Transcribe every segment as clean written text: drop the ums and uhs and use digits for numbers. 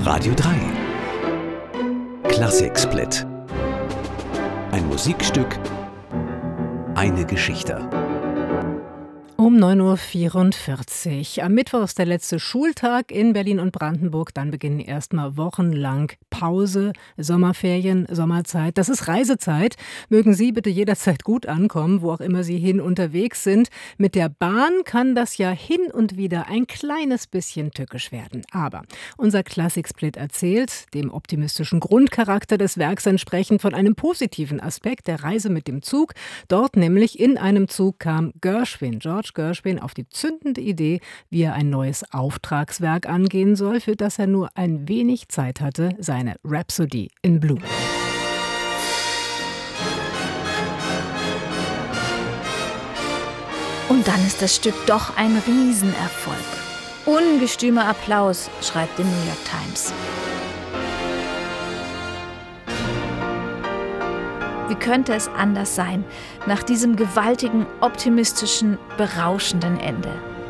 Radio 3 Klassiksplit. Ein Musikstück, eine Geschichte. Um 9.44 Uhr. Am Mittwoch ist der letzte Schultag in Berlin und Brandenburg. Dann beginnen erstmal wochenlang Pause, Sommerferien, Sommerzeit. Das ist Reisezeit. Mögen Sie bitte jederzeit gut ankommen, wo auch immer Sie hin unterwegs sind. Mit der Bahn kann das ja hin und wieder ein kleines bisschen tückisch werden. Aber unser Klassiksplit erzählt, dem optimistischen Grundcharakter des Werks entsprechend, von einem positiven Aspekt der Reise mit dem Zug. Dort nämlich in einem Zug kam George Gershwin auf die zündende Idee, wie er ein neues Auftragswerk angehen soll, für das er nur ein wenig Zeit hatte, seine Rhapsody in Blue. Und dann ist das Stück doch ein Riesenerfolg. Ungestümer Applaus, schreibt die New York Times. Wie könnte es anders sein, nach diesem gewaltigen, optimistischen, berauschenden Ende?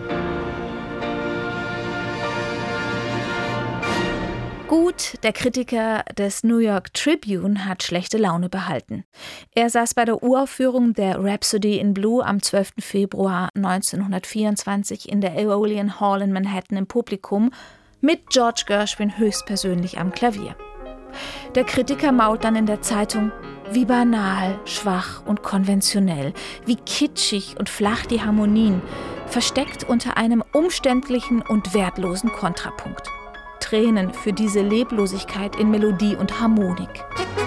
Gut, der Kritiker des New York Tribune hat schlechte Laune behalten. Er saß bei der Uraufführung der Rhapsody in Blue am 12. Februar 1924 in der Aeolian Hall in Manhattan im Publikum mit George Gershwin höchstpersönlich am Klavier. Der Kritiker mault dann in der Zeitung: Wie banal, schwach und konventionell, wie kitschig und flach die Harmonien, versteckt unter einem umständlichen und wertlosen Kontrapunkt. Tränen für diese Leblosigkeit in Melodie und Harmonik.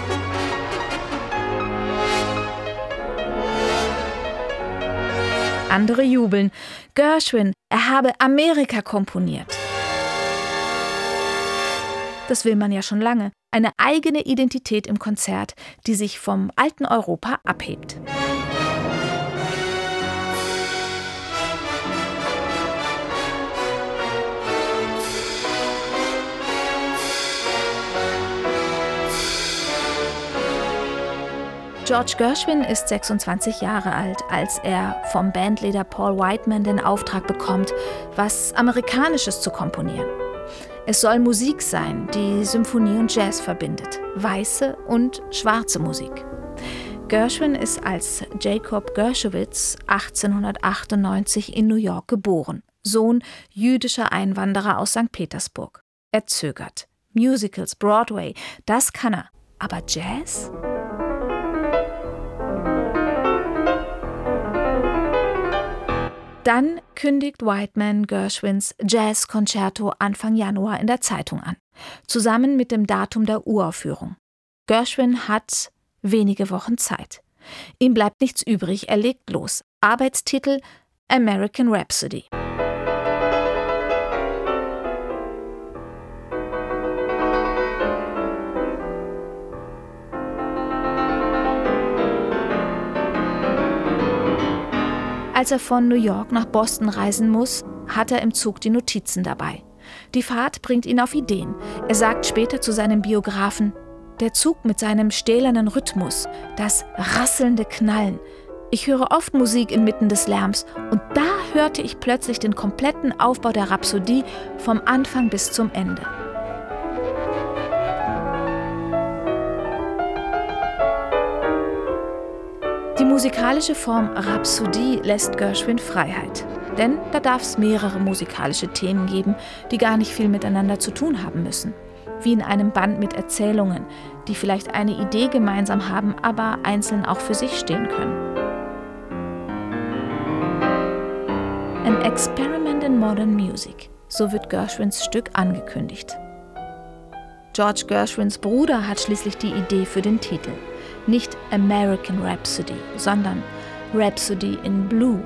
Andere jubeln. Gershwin, er habe Amerika komponiert. Das will man ja schon lange. Eine eigene Identität im Konzert, die sich vom alten Europa abhebt. George Gershwin ist 26 Jahre alt, als er vom Bandleader Paul Whiteman den Auftrag bekommt, was Amerikanisches zu komponieren. Es soll Musik sein, die Symphonie und Jazz verbindet, weiße und schwarze Musik. Gershwin ist als Jacob Gershowitz 1898 in New York geboren, Sohn jüdischer Einwanderer aus St. Petersburg. Er zögert. Musicals, Broadway, das kann er. Aber Jazz? Dann kündigt Whiteman Gershwins Jazz-Konzerto Anfang Januar in der Zeitung an, zusammen mit dem Datum der Uraufführung. Gershwin hat wenige Wochen Zeit. Ihm bleibt nichts übrig, er legt los. Arbeitstitel: American Rhapsody. Als er von New York nach Boston reisen muss, hat er im Zug die Notizen dabei. Die Fahrt bringt ihn auf Ideen. Er sagt später zu seinem Biografen: Der Zug mit seinem stählernen Rhythmus, das rasselnde Knallen. Ich höre oft Musik inmitten des Lärms und da hörte ich plötzlich den kompletten Aufbau der Rhapsodie vom Anfang bis zum Ende. Die musikalische Form Rhapsodie lässt Gershwin Freiheit. Denn da darf es mehrere musikalische Themen geben, die gar nicht viel miteinander zu tun haben müssen. Wie in einem Band mit Erzählungen, die vielleicht eine Idee gemeinsam haben, aber einzeln auch für sich stehen können. An Experiment in Modern Music, so wird Gershwins Stück angekündigt. George Gershwins Bruder hat schließlich die Idee für den Titel. Nicht American Rhapsody, sondern Rhapsody in Blue.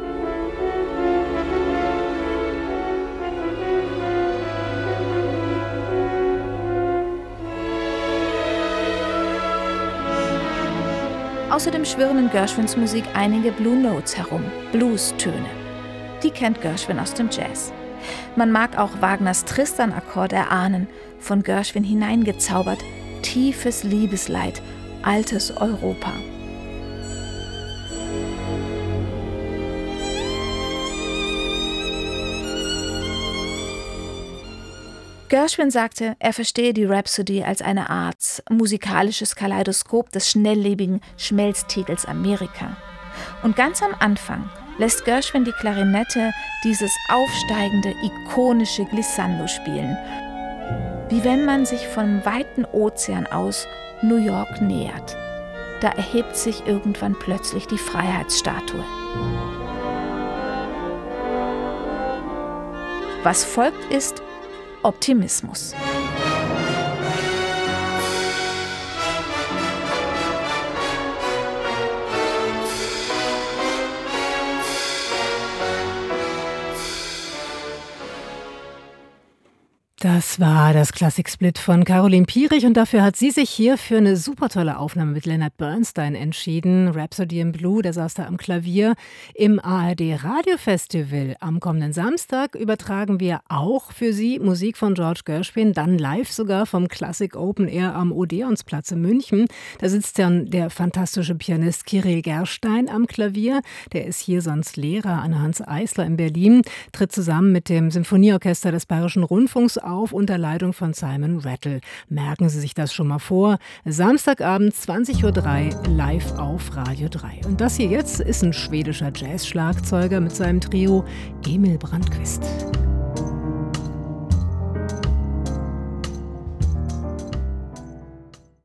Außerdem schwirren in Gershwins Musik einige Blue Notes herum, Blues-Töne. Die kennt Gershwin aus dem Jazz. Man mag auch Wagners Tristan-Akkord erahnen, von Gershwin hineingezaubert, tiefes Liebesleid, altes Europa. Gershwin sagte, er verstehe die Rhapsody als eine Art musikalisches Kaleidoskop des schnelllebigen Schmelztiegels Amerika. Und ganz am Anfang lässt Gershwin die Klarinette dieses aufsteigende, ikonische Glissando spielen, wie wenn man sich vom weiten Ozean aus New York nähert. Da erhebt sich irgendwann plötzlich die Freiheitsstatue. Was folgt, ist Optimismus. Das war das Klassiksplit von Caroline Pierich und dafür hat sie sich hier für eine super tolle Aufnahme mit Leonard Bernstein entschieden. Rhapsody in Blue, der saß da am Klavier. Im ARD Radiofestival am kommenden Samstag übertragen wir auch für Sie Musik von George Gershwin, dann live sogar vom Classic Open Air am Odeonsplatz in München. Da sitzt dann der fantastische Pianist Kirill Gerstein am Klavier. Der ist hier sonst Lehrer an der Hans Eisler in Berlin, tritt zusammen mit dem Symphonieorchester des Bayerischen Rundfunks auf unter Leitung von Simon Rattle. Merken Sie sich das schon mal vor. Samstagabend 20:03 Uhr live auf Radio 3. Und das hier jetzt ist ein schwedischer Jazz-Schlagzeuger mit seinem Trio Emil Brandqvist.